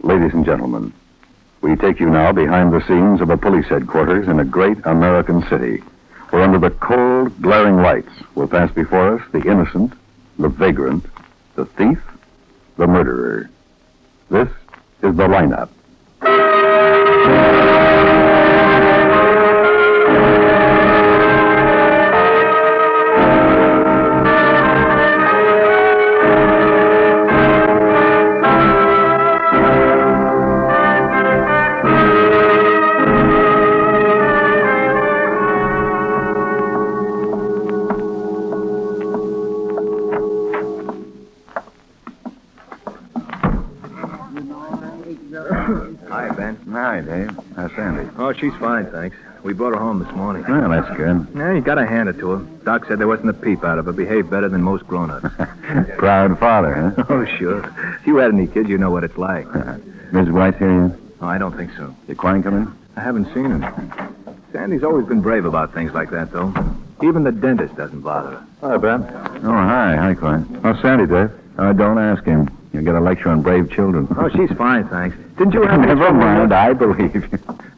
Ladies and gentlemen, we take you now behind the scenes of a police headquarters in a great American city, where under the cold, glaring lights will pass before us the innocent, the vagrant, the thief, the murderer. This is the lineup. Hi, Ben. Hi, Dave. How's Sandy? Oh, she's fine, thanks. We brought her home this morning. Well, that's good. Yeah, you gotta hand it to her. Doc said there wasn't a peep out of her. Behaved better than most grown-ups. Proud father, huh? Oh, sure. If you had any kids, you know what it's like. Mrs. Weiss here yet? Oh, I don't think so. Did Quine come in? I haven't seen him. Sandy's always been brave about things like that, though. Even the dentist doesn't bother her. Hi, Ben. Oh, hi. Hi, Quine. How's Sandy, Dave? Don't ask him. You'll get a lecture on brave children. Oh, she's fine, thanks. Didn't you have... Never mind. I believe you.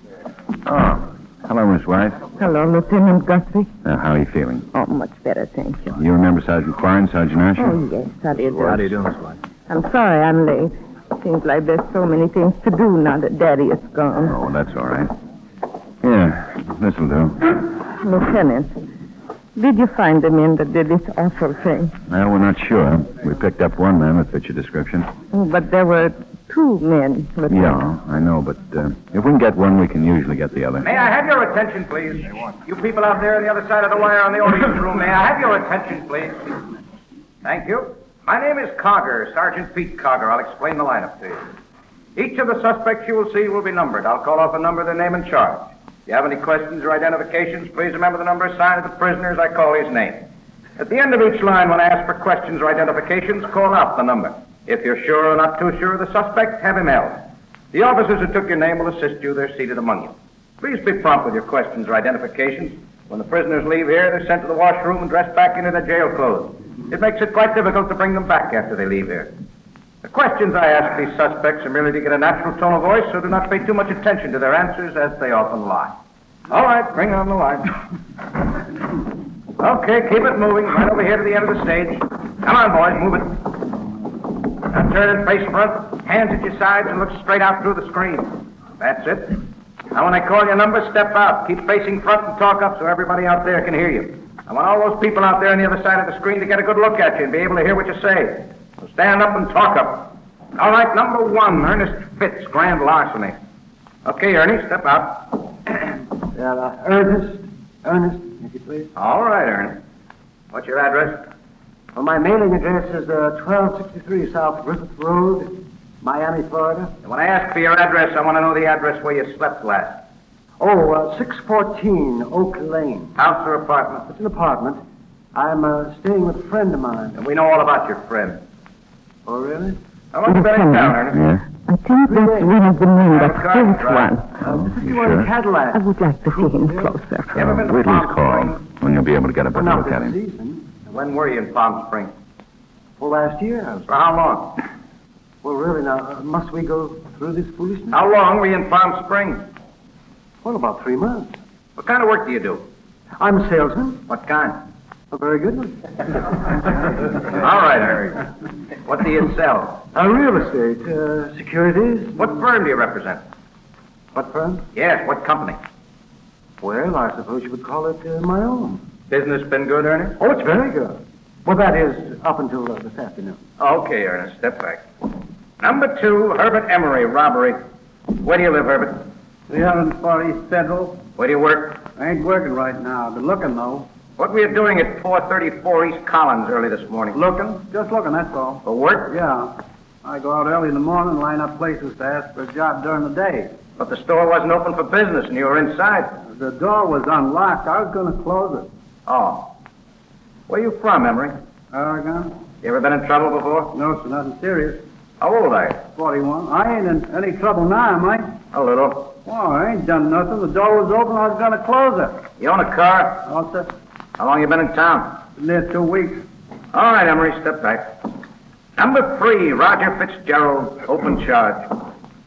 Oh, hello, Miss Weiss. Hello, Lieutenant Guthrie. How are you feeling? Oh, much better, thank you. You remember Sergeant Quine, Sergeant Asher? Oh, yes, how do you do? How do you do, Miss White? I'm sorry I'm late. Seems like there's so many things to do now that Daddy is gone. Oh, that's all right. Yeah, this'll do. Lieutenant, did you find the men that did this awful thing? Well, we're not sure. We picked up one man that fit your description. Oh, but there were two men, Lieutenant. Yeah, I know, but if we can get one, we can usually get the other. May I have your attention, please? You people out there on the other side of the wire on the audience room, may I have your attention, please? Thank you. My name is Cogger, Sergeant Pete Cogger. I'll explain the lineup to you. Each of the suspects you will see will be numbered. I'll call off a number, their name, and charge. If you have any questions or identifications, please remember the number assigned to the prisoner as I call his name. At the end of each line, when I ask for questions or identifications, call out the number. If you're sure or not too sure of the suspect, have him held. The officers who took your name will assist you. They're seated among you. Please be prompt with your questions or identifications. When the prisoners leave here, they're sent to the washroom and dressed back into their jail clothes. It makes it quite difficult to bring them back after they leave here. The questions I ask these suspects are merely to get a natural tone of voice, so do not pay too much attention to their answers, as they often lie. All right, bring on the line. Okay, keep it moving. Right over here to the end of the stage. Come on, boys, move it. Now turn and face front, hands at your sides, and look straight out through the screen. That's it. Now when I call your number, step out. Keep facing front and talk up so everybody out there can hear you. I want all those people out there on the other side of the screen to get a good look at you and be able to hear what you say. So stand up and talk up. All right, number one, Ernest Fitz, grand larceny. Okay, Ernie, step out. Ernest, if you please. All right, Ernest. What's your address? Well, my mailing address is 1263 South Griffith Road, Miami, Florida. And when I ask for your address, I want to know the address where you slept last. 614 Oak Lane. House or apartment? It's an apartment. I'm staying with a friend of mine. And we know all about your friend. Oh, really? How long you been in town, Ernest? Yeah? I think that's one of the men that Have a killed car? one. This is the one in Cadillac. I would like to see him closer. You ever been to Whitley's Palm call, Springs? when you'll be able to get a better Not look at this him. season. When were you in Palm Springs? Well, last year I was. For how long? Well, really, now, must we go through this foolishness? How long were you in Palm Springs? Well, about 3 months. What kind of work do you do? I'm a salesman. What kind? A very good one. All right, Ernest. What do you sell? Real estate, securities. What firm do you represent? What firm? Yes, what company? Well, I suppose you would call it my own. Business been good, Ernest? Oh, it's very good. Well, that is up until this afternoon. Okay, Ernest, step back. Number two, Herbert Emery, robbery. Where do you live, Herbert? 304 East Federal. Where do you work? I ain't working right now. Been looking, though. What were you doing at 434 East Collins early this morning? Looking? Just looking, that's all. For work? Yeah. I go out early in the morning and line up places to ask for a job during the day. But the store wasn't open for business and you were inside. The door was unlocked. I was going to close it. Oh. Where you from, Emery? Oregon? You ever been in trouble before? No, sir, nothing serious. How old are you? 41. I ain't in any trouble now, am I? A little. Oh, I ain't done nothing. The door was open. I was going to close it. You own a car? All set. How long you been in town? Been there 2 weeks. All right, Emery, step back. Number three, Roger Fitzgerald, open charge.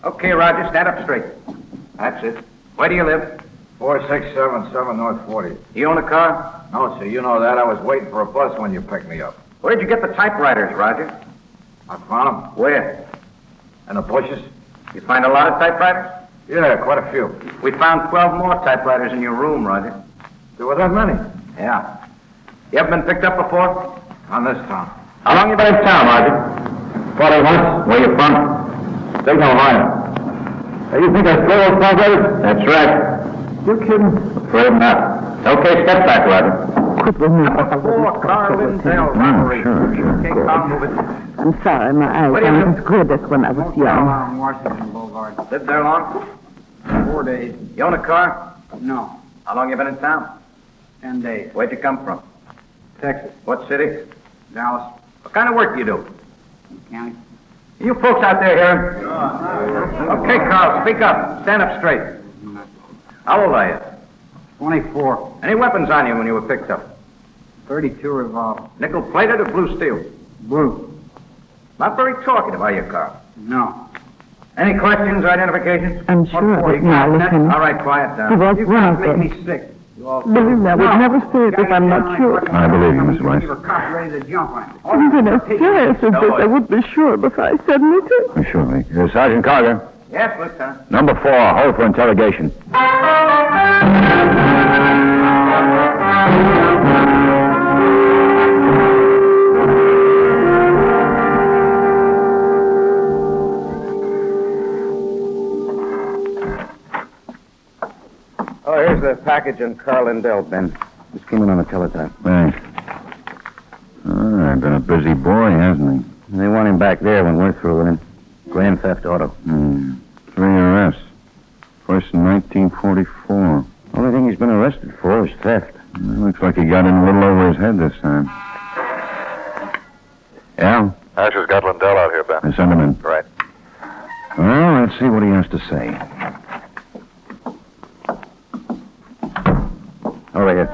Okay, Roger, stand up straight. That's it. Where do you live? 4677 North 40th. You own a car? No, sir, you know that. I was waiting for a bus when you picked me up. Where'd you get the typewriters, Roger? I found them Where? in the bushes. You find a lot of typewriters? Yeah, quite a few. We found 12 more typewriters in your room, Roger. There were that many. Yeah. You ever been picked up before? On this town. How long you been in town, Roger? 40 months. Where you from? Signal Ohio. Hey, you think I stole those typewriters? That's right. You kidding? Afraid not. Okay, step back, Roger. Quit with me. Four Carl Lindell robbery. Sure. Okay, Carl, move it. I'm sorry, my eyes What do you aren't do? as good as when I was young. on Washington Boulevard. Lived there long? 4 days. You own a car? No, How long you been in town? 10 days. Where'd you come from? Texas, What city? Dallas, What kind of work do you do? County. You folks out there hearing? Okay, Carl, speak up. Stand up straight. How old are you? 24, Any weapons on you when you were picked up? 32 revolver. Nickel-plated or blue steel? Blue. Not very talkative, are you, Carl? No. Any questions or identifications? I'm sure of it now, listen. All right, quiet He down. was You one guys of make them. me sick. You all Believe me, I would never say it if I'm not sure. I believe you, Miss Weiss. You were cop ready to jump on it. Even as serious as this, I would be sure before I said anything. Surely. Sergeant Carter, Yes, Lieutenant. number 4, hold for interrogation. Oh, here's the package on Carl Lindell, Ben. Just came in on the teletype. Thanks. Been a busy boy, hasn't he? They want him back there when we're through with him. Grand theft auto. 3 arrests. First in 1944. Only thing he's been arrested for is theft. Looks like he got in a little over his head this time. Yeah? Asher's got Lindell out here, Ben. I sent him in. Right. Well, let's see what he has to say. Over here.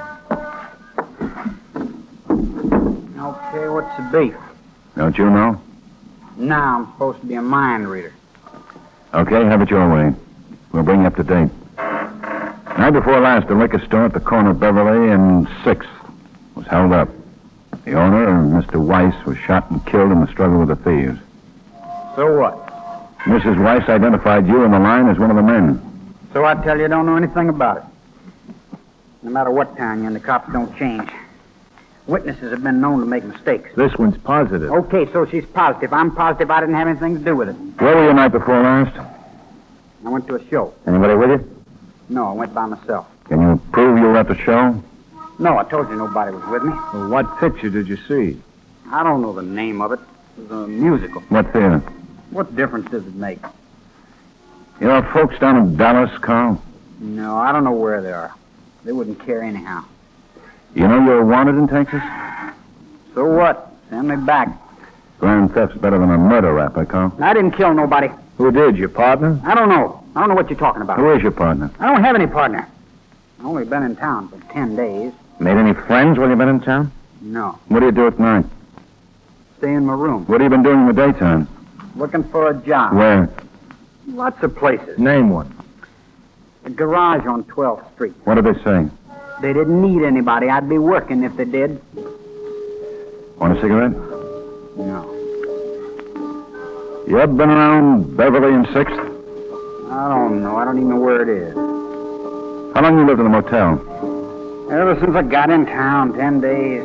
Okay, what's the beef? Don't you know? Now I'm supposed to be a mind reader. Okay, have it your way. We'll bring you up to date. Night before last, the liquor store at the corner of Beverly and 6th was held up. The owner, Mr. Weiss, was shot and killed in the struggle with the thieves. So what? Mrs. Weiss identified you in the line as one of the men. So I tell you, don't know anything about it. No matter what town you're in, the cops don't change. Witnesses have been known to make mistakes. This one's positive. Okay, so she's positive. I'm positive I didn't have anything to do with it. Where were you night before last? I went to a show. Anybody with you? No, I went by myself. Can you prove you were at the show? No, I told you nobody was with me. Well, what picture did you see? I don't know the name of it. It was a musical. What theater? What difference does it make? You know folks down in Dallas, Carl? No, I don't know where they are. They wouldn't care anyhow. You know you're wanted in Texas? So what? Send me back. Grand theft's better than a murder rap, Carl. I didn't kill nobody. Who did, your partner? I don't know. I don't know what you're talking about. Who is your partner? I don't have any partner. I've only been in town for 10 days. Made any friends while you've been in town? No. What do you do at night? Stay in my room. What have you been doing in the daytime? Looking for a job. Where? Lots of places. Name one. A garage on 12th Street. What did they say? They didn't need anybody. I'd be working if they did. Want a cigarette? No. You ever been around Beverly and 6th? I don't know. I don't even know where it is. How long you lived in the motel? Ever since I got in town, 10 days.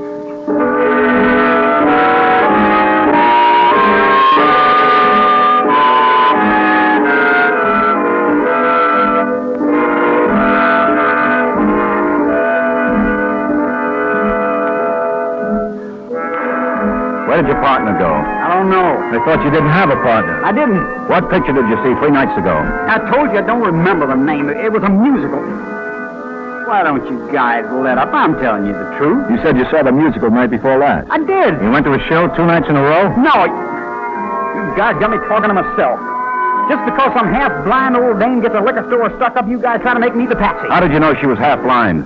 Where did your partner go? I don't know. I thought you didn't have a partner. I didn't. What picture did you see 3 nights ago? I told you I don't remember the name. It was a musical. Why don't you guys let up? I'm telling you the truth. You said you saw the musical night before last. I did. You went to a show 2 nights in a row? No, you guys got me talking to myself. Just because some half-blind old dame gets a liquor store stuck up, you guys trying to make me the patsy. How did you know she was half blind?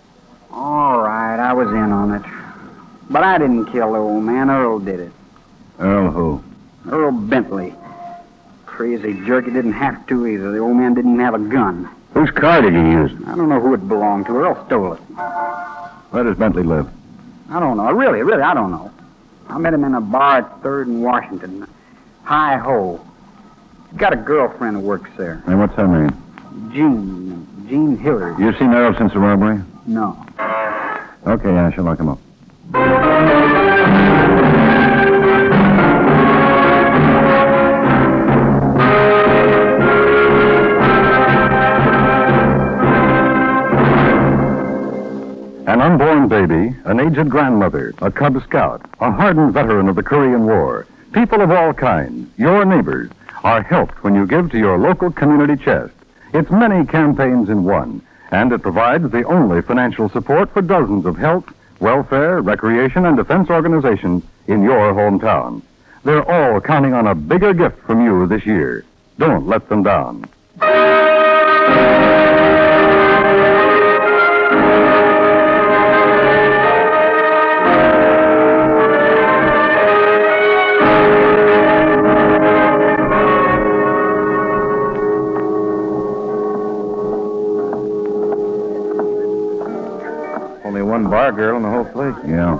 All right, I was in on it. But I didn't kill the old man. Earl did it. Earl who? Earl Bentley. Crazy jerk, he didn't have to either. The old man didn't even have a gun. Whose car did he use? I don't know who it belonged to. Earl stole it. Where does Bentley live? I don't know. Really, I don't know. I met him in a bar at 3rd and Washington. Hi-Ho. He's got a girlfriend who works there. And what's her name? Jean Hillard. You seen Earl since the robbery? No. Okay, I shall lock him up. An unborn baby, an aged grandmother, a Cub Scout, a hardened veteran of the Korean War, people of all kinds, your neighbors, are helped when you give to your local community chest. It's many campaigns in one, and it provides the only financial support for dozens of health, welfare, recreation, and defense organizations in your hometown. They're all counting on a bigger gift from you this year. Don't let them down. Only one bar girl in the whole place. Yeah.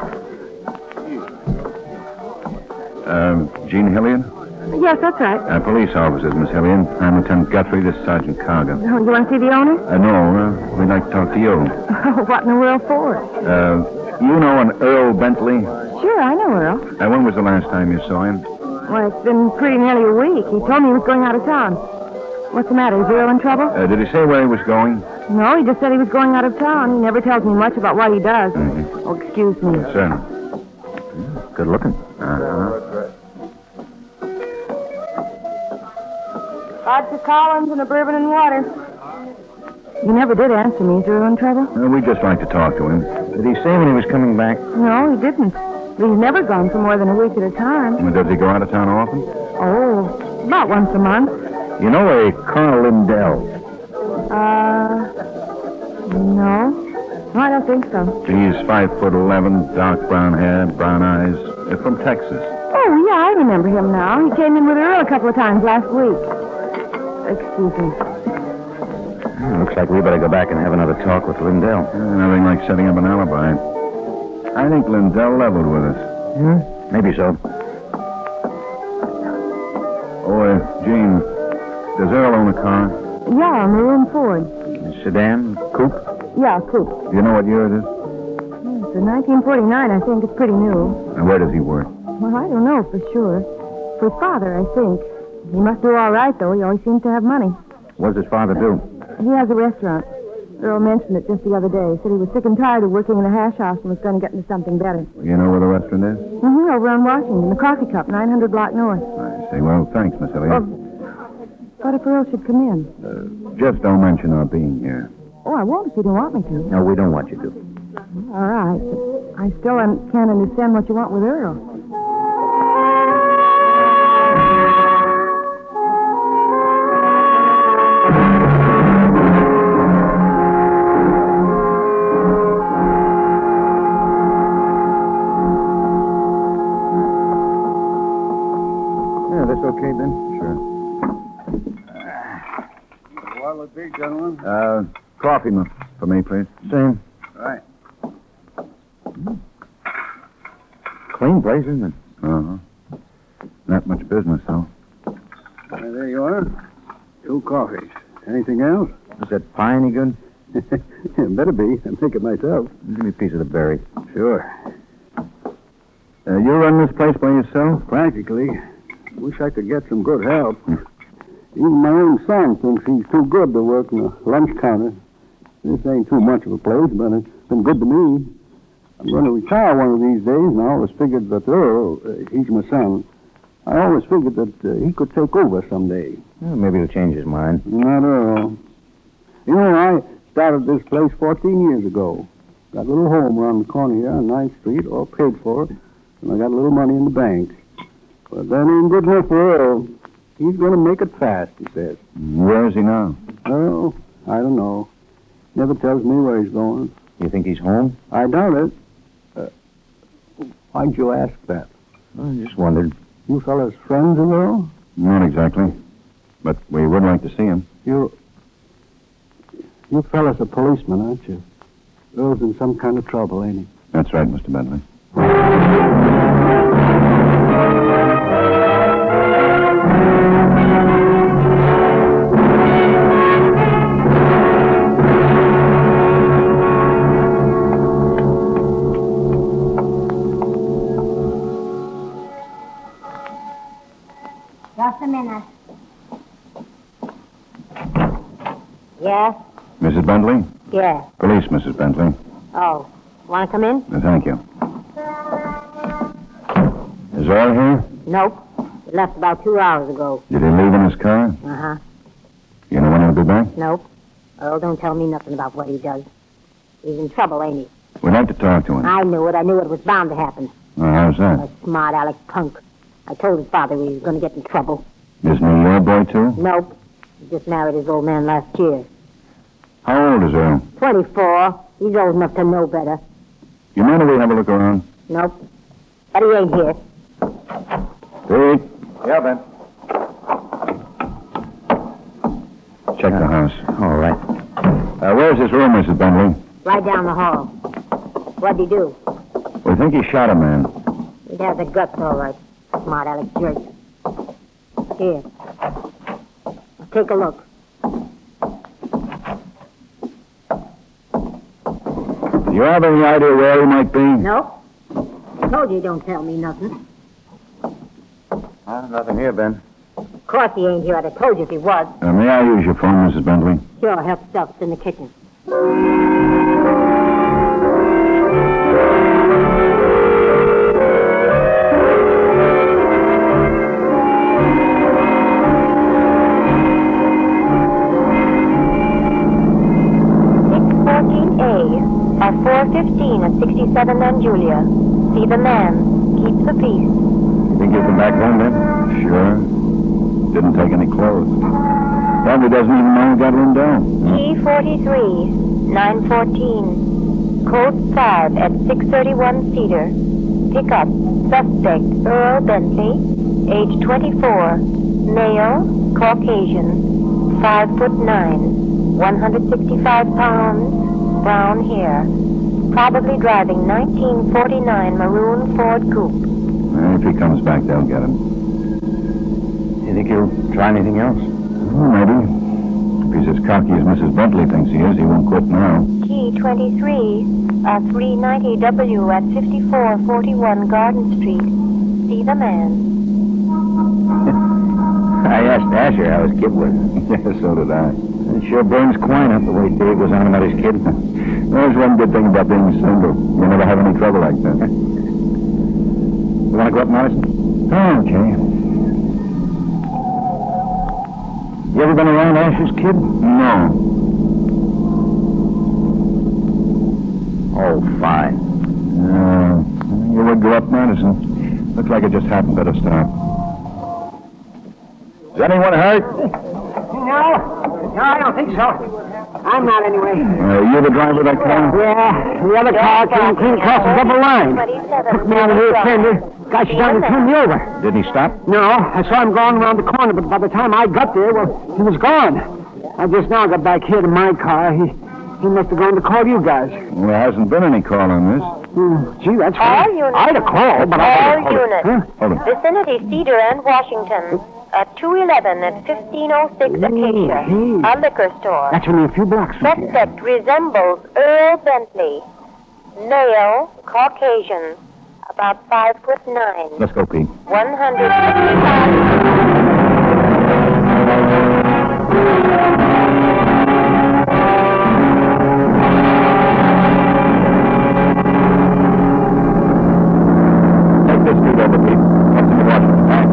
Jean Hilliard? Yes, that's right. Police officers, Miss Hilliard. I'm Lieutenant Guthrie. This is Sergeant Carger. Oh, you want to see the owner? No, we'd like to talk to you. What in the world for? You know an Earl Bentley? Sure, I know Earl. When was the last time you saw him? Well, it's been pretty nearly a week. He told me he was going out of town. What's the matter? Is Earl in trouble? Did he say where he was going? No, he just said he was going out of town. He never tells me much about what he does. Mm-hmm. Oh, excuse me. Sir. Good looking. Vodka Collins and a bourbon and water. You never did answer me. Is Earl in trouble? We'd just like to talk to him. Did he say when he was coming back? No, he didn't. But he's never gone for more than a week at a time. Does he go out of town often? Oh, about once a month. You know a Colonel Lindell? No. No, I don't think so. He's 5'11", dark brown hair, brown eyes. From Texas. Oh, yeah, I remember him now. He came in with Earl a couple of times last week. Excuse me. Looks like we better go back and have another talk with Lindell. Nothing like setting up an alibi. I think Lindell leveled with us. Maybe so. Oh, Jean, does Earl own a car? Yeah, a maroon Ford. Sedan? Coupe? Yeah, coupe. Do you know what year it is? It's a 1949, I think. It's pretty new. And where does he work? Well, I don't know for sure. For his father, I think. He must do all right, though. He always seems to have money. What does his father do? He has a restaurant. Earl mentioned it just the other day. He said he was sick and tired of working in a hash house and was going to get into something better. You know where the restaurant is? Mm-hmm, over on Washington, the Coffee Cup, 900 block north. I see. Well, thanks, Miss Elliott. What if Earl should come in? Just don't mention our being here. Oh, I won't if you don't want me to. No, we don't want you to. All right, but I still can't understand what you want with Earl. Yeah, this okay, Ben? Sure. What'll it be, gentlemen? Coffee for me, please. Same. Right. Clean place, isn't it? Uh-huh. Not much business, though. There you are. 2 coffees. Anything else? Is that pie any good? Better be. I make it myself. Give me a piece of the berry. Sure. You run this place by yourself? Practically. Wish I could get some good help. Even my own son thinks he's too good to work in a lunch counter. This ain't too much of a place, but it's been good to me. I'm going to retire one of these days, and I always figured that Earl, he's my son, I always figured that he could take over someday. Well, maybe he'll change his mind. Not Earl. You know, I started this place 14 years ago. Got a little home around the corner here on 9th Street, all paid for, and I got a little money in the bank. But that ain't good enough for Earl. He's going to make it fast, he says. Where is he now? Oh, I don't know. Never tells me where he's going. You think he's home? I doubt it. Why'd you ask that? I just wondered. You fellas friends of Earl? Not exactly. But we would like to see him. You fellas are policemen, aren't you? Earl's in some kind of trouble, ain't he? That's right, Mr. Bentley. Just a minute. Yes? Mrs. Bentley? Yeah. Police, Mrs. Bentley. Oh, want to come in? Thank you. Is Earl here? Nope. He left about 2 hours ago. Did he leave in his car? Uh-huh. You know when he'll be back? Nope. Earl don't tell me nothing about what he does. He's in trouble, ain't he? We'd like to talk to him. I knew it. I knew it was bound to happen. How's that? A smart aleck punk. I told his father he was going to get in trouble. Isn't he your boy, too? Nope. He just married his old man last year. How old is Earl? 24. He's old enough to know better. You mind if we have a look around? Nope. But he ain't here. Pete, Yeah, Ben. check the house. All right. Where's his room, Mrs. Bentley? Right down the hall. What'd he do? We think he shot a man. He'd have the guts, all right. Smart aleck jerk. Here. Take a look. Do you have any idea where he might be? Nope. Told you he don't tell me nothing. Nothing here, Ben. Of course he ain't here. I'd have told you if he was. May I use your phone, Mrs. Bentley? Sure, help yourself. It's in the kitchen. At 4:15 at 67 and Julia. See the man. Keep the peace. You think he'll come back home then? Sure. Didn't take any clothes. Probably doesn't even know he got Lindell. G43, 914. Code 5 at 631 Cedar. Pick up suspect Earl Bentley, age 24, male, Caucasian, 5'9", 165 pounds, brown hair. Probably driving 1949 maroon Ford coupe. If he comes back, they'll get him. You think he'll try anything else? Well, maybe. If he's as cocky as Mrs. Bentley thinks he is, he won't quit now. G23, 390W at 5441 Garden Street. See the man. I asked Asher how his kid was. Yeah, so did I. It sure burns Quine up the way Dave was on about his kid. There's one good thing about being single. You never have any trouble like that. You want to go up, Madison? Oh, okay. You ever been around Asher's kid? No. Oh, fine. You would go up, Madison. Looks like it just happened at a stop. Is anyone hurt? No, I don't think so. I'm not anyway. You the driver of that car? Yeah, the other car came clean across the double line. Took me out of the fender. Guy should have to turn me over. Didn't he stop? No, I saw him going around the corner, but by the time I got there, well, he was gone. I just now got back here to my car. He must have gone to call you guys. Well, there hasn't been any call on this. Gee, that's All fine. units. I'd have called, but All I... units. Huh? Hold it. Vicinity Cedar and Washington. At 211 at 1506 Acacia. A liquor store. That's only a few blocks from here. Suspect resembles Earl Bentley. Male, Caucasian. About 5'9". Let's go, Pete. 165. Take this dude over, Pete. Up to the Washington Bank.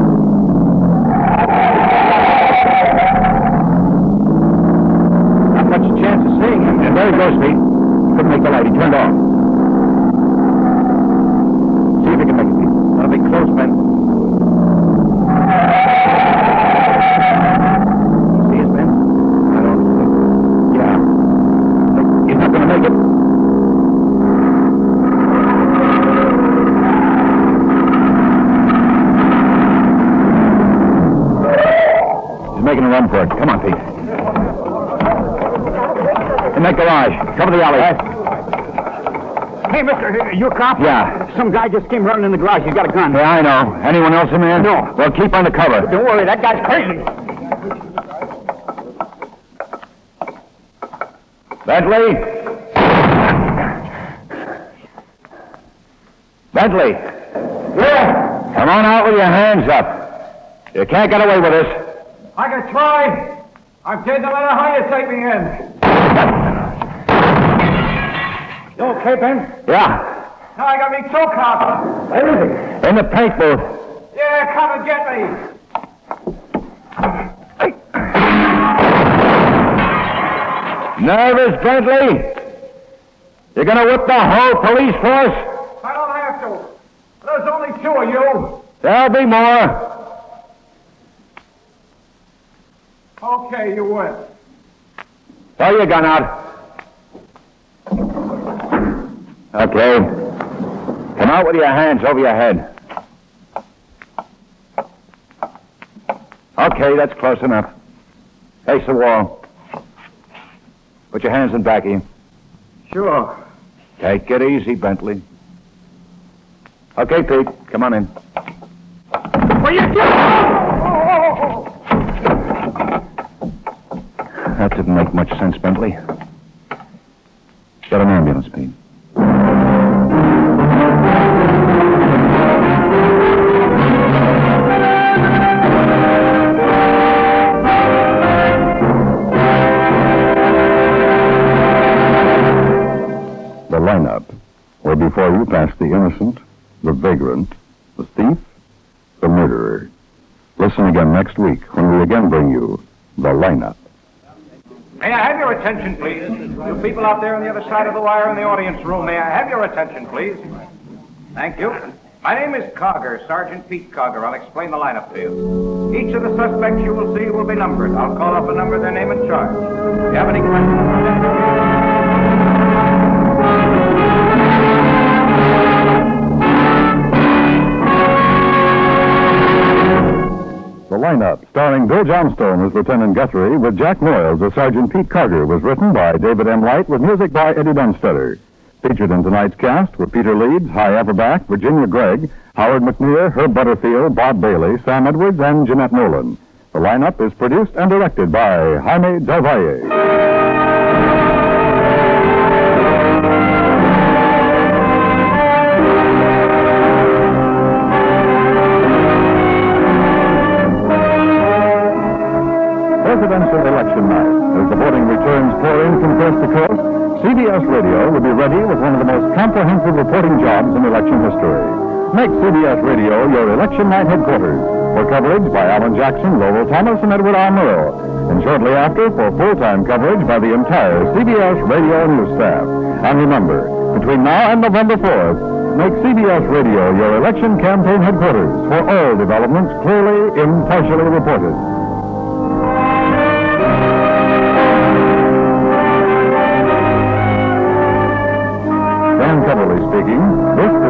Not much chance of seeing him. And there he goes, Pete. Couldn't make the light. He turned off. See if you can make it, Pete. That'll be close, Ben. See us, Ben? I don't think. Yeah. Look, he's not going to make it. making a run for it. Come on, Pete. In that garage. Cover the alley. Hey, mister, you a cop? Yeah. Some guy just came running in the garage. He's got a gun. Yeah, I know. Anyone else in there? No. Well, keep under cover. Don't worry, that guy's crazy. Bentley? Bentley? Yeah. Come on out with your hands up. You can't get away with this. I can try. I'm dead no matter how you take me in. You okay, Ben? Yeah. Now I got me choke out. Everything. In the paint booth. Yeah, come and get me. Nervous, Bentley? You're gonna whip the whole police force? I don't have to. There's only 2 of you. There'll be more. Okay, you win. Throw your gun out. Okay. Come out with your hands over your head. Okay, that's close enough. Face the wall. Put your hands in back of you. Sure. Take it easy, Bentley. Okay, Pete, come on in. Well, you That didn't make much sense, Bentley. Get an ambulance, Pete. The lineup, where before you pass the innocent, the vagrant, the thief, the murderer. Listen again next week when we again bring you the lineup. May I have your attention, please? You people out there on the other side of the wire in the audience room, may I have your attention, please? Thank you. My name is Cogger, Sergeant Pete Cogger. I'll explain the lineup to you. Each of the suspects you will see will be numbered. I'll call up a number, their name, and charge. If you have any questions, The lineup, starring Bill Johnstone as Lieutenant Guthrie, with Jack Moyles as Sergeant Pete Carter, was written by David M. Light, with music by Eddie Dunstetter. Featured in tonight's cast were Peter Leeds, Hy Averback, Virginia Gregg, Howard McNear, Herb Butterfield, Bob Bailey, Sam Edwards, and Jeanette Nolan. The lineup is produced and directed by Jaime Del Valle. Presidential election night. As the voting returns pour in from coast to coast, CBS Radio will be ready with one of the most comprehensive reporting jobs in election history. Make CBS Radio your election night headquarters for coverage by Alan Jackson, Lowell Thomas, and Edward R. Murrow. And shortly after, for full-time coverage by the entire CBS Radio news staff. And remember, between now and November 4th, make CBS Radio your election campaign headquarters for all developments clearly, impartially reported. Dan Cutterly speaking. This